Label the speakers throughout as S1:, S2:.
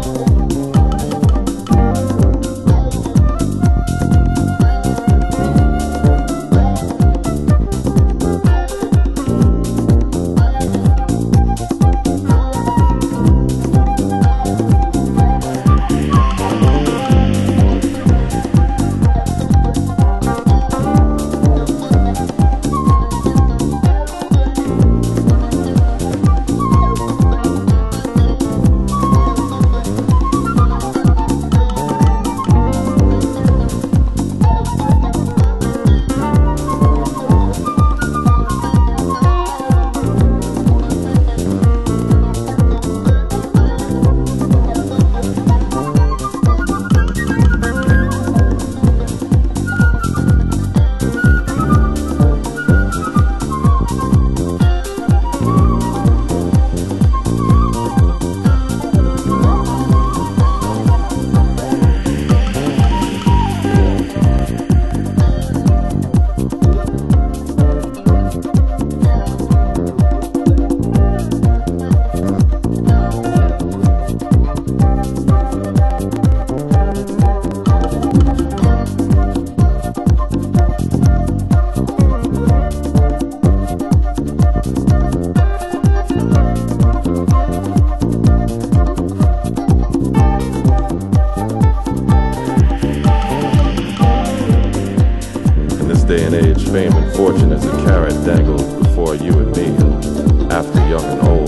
S1: day and age, fame and fortune is a carrot dangled before you and me, after young and old.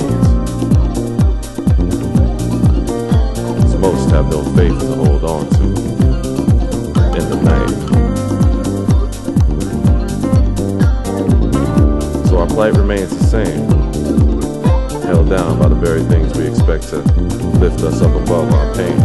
S1: As most have no faith to hold on to in the night. So our plight remains the same, held down by the very things we expect to lift us up above our pain.